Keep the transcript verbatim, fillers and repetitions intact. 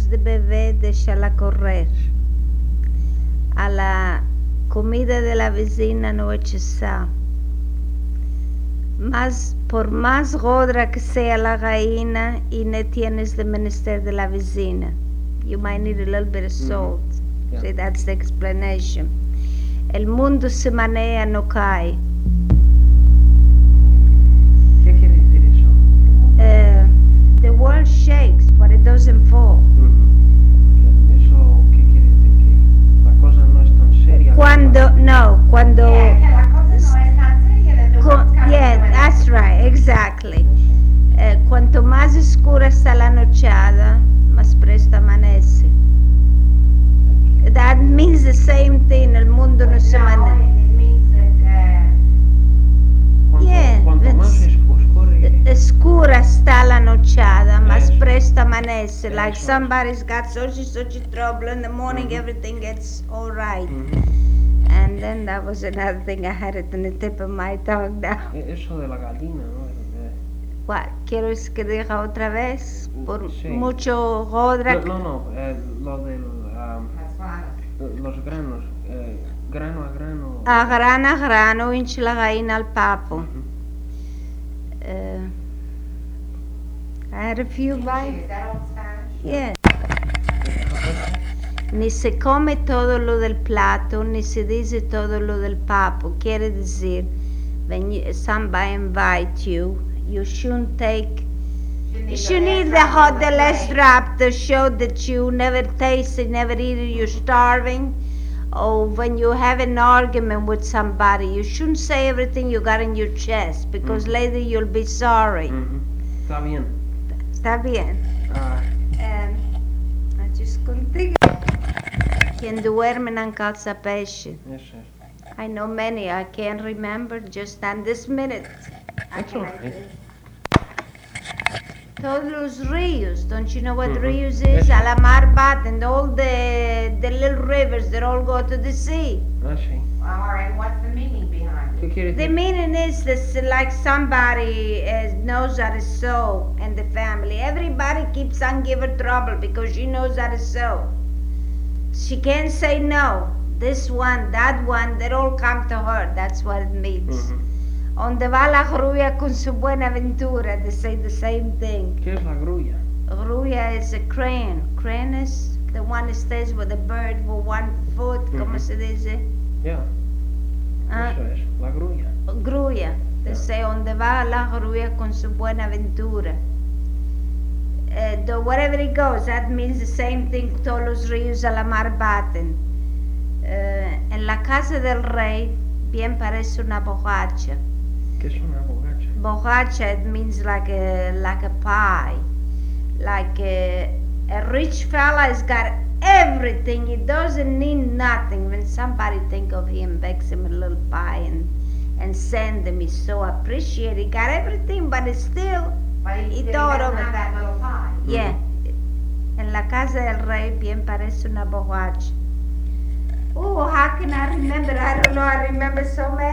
das de bebé, déjala correr. A la comida de la vecina no eches sal. Más, por más gorda que sea la gallina, y no tienes de menester de la vecina. You might need a little bit of salt. Mm-hmm. Yeah. See, that's the explanation. El mundo se manea, no cae. ¿Qué quiere decir eso? Uh, the world shakes, but it doesn't fall. Mm-hmm. ¿Eso qué quiere decir? Que la cosa no es tan seria. Cuando, no, cuando... Yeah, que la cosa no es tan seria de tu Cu- yeah, that's right, exactly. Eh, cuanto más oscura está la nochada, más presto amanece. That means the same thing, el mundo no se No, manea. it means that Cuanto, Yeah, cuanto más that's- es oscure, Oscura está la nochada, más Eso. presto amanece. Like Eso. somebody's got such and such a trouble in the morning, Mhm. everything gets all right. mm, And then that was another thing, I had it on the tip of my tongue now. e- eso de la gallina, ¿no? Eh, What, ¿quieres que diga otra vez? Por Sí. mucho godra. No, no, no, eh, lo del, um, that's fine. los granos, eh, grano a grano. A grano a grano hinche la gallina al papo. Ujú. Uh, I had a few bites. Is that old Spanish? Yeah. Ni se come todo lo del plato, ni se dice todo lo del papo. Quiere decir, when you, somebody invite you, you shouldn't take, you should need the hot, the less drop to show that you never tasted, never eat it, you're starving. Or when you have an argument with somebody, you shouldn't say everything you got in your chest, because Mhm. later you'll be sorry. Ujú. Está bien. Está bien. Ah, Um, I just contigo. Quien duerme no calza peixe. eso es. I know many, I can't remember just on this minute. I That's can- okay. Todos los ríos, don't you know what Mhm. ríos Yes. is? A la mar baten, all the, the little rivers that all go to the sea. Ah, sí. All right, what's the meaning behind ¿Qué it? quiere The decir? meaning is this, like somebody uh, knows how to sew in the family. Everybody keeps on giving trouble because she knows how to sew. She can't say no. This one, that one, they all come to her. That's what it means. Ujú. Donde va la grulla con su buena aventura, they say the same thing. ¿Qué es la grulla? Grulla is a crane. Crane is the one that stays with a bird with one foot, como Mhm. se dice? Ya, Ah, eso es, la grulla. grulla. They Yeah. say donde va la grulla con su buena aventura. Uh, the, wherever it goes, that means the same thing. Todos los ríos a la mar baten. Uh, en la casa del rey bien parece una borracha. ¿Qué es una bogacha? Borracha, it means like a like a pie. Like a, a rich fella has got everything. He doesn't need nothing. When somebody think of him, bakes him a little pie and and send him, he's so appreciated. He got everything, but it's still, But he, He he thought doesn't of have it. that little pie. yeah. En la casa del rey bien parece una borracha. Oh, how can I remember? I don't know. I remember so many.